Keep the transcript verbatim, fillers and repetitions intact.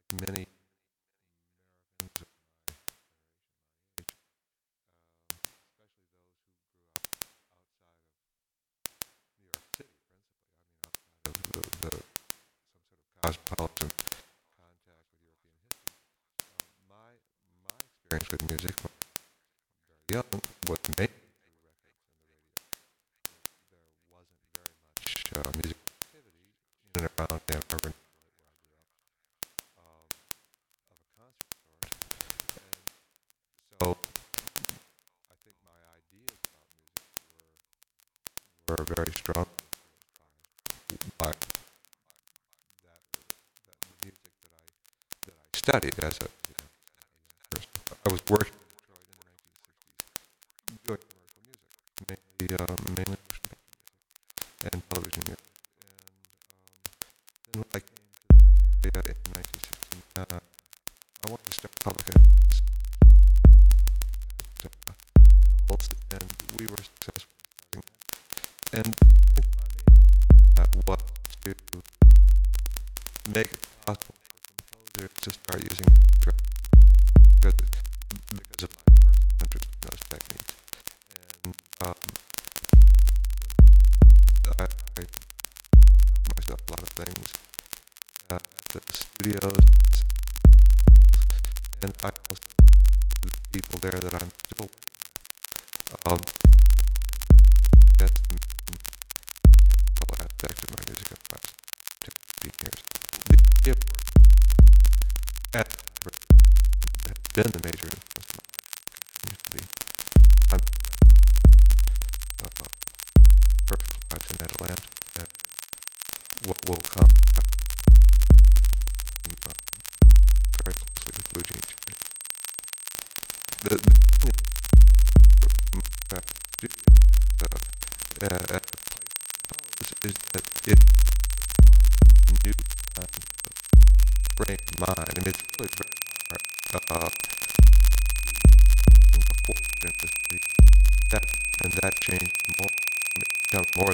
many Americans of my generation, especially those who grew up outside of New York City, principally. I mean, outside of the, the some sort of cosmopolitan contact with European history. Um, my my experience with music when I was very young was mainly through records and the radio. There wasn't very much uh, music activity in and around Ann Arbor, where I grew up, um, of a concert sort. And so I think my ideas about music were were very strong influenced by, by that, that the music that I that I studied as a, you know, as a person. I was working in Detroit in the nineteen sixties doing commercial music, mainly uh, mainly motion picture music and television music. And um, then when I came to the Bay Area in nineteen sixty-nine, I wanted to start public access at uh, Mills, and we were successful in starting that. And I think my main interest in that was to make it possible for composers to start using because, because of my personal interest in those techniques. And um, so I, I, I taught myself a lot of things uh, at the studios, and I also met the people there that I'm still with. Um, and that, I guess, the main technical aspect of my music in the last ten, fifteen years. The idea of working at the library has been the major influence in my life. It continues to be. I'm right now uh, Berkeley Arts in Atlanta, and what will come after I'm uh, very closely with Blue Jean Studio. The, the thing is, uh, studio as a, uh, as a place to compose is that it requires a new kind of frame of mind. I mean, it's really very hard uh, to do your composing before you get into the studio. That, and that changed more. It becomes more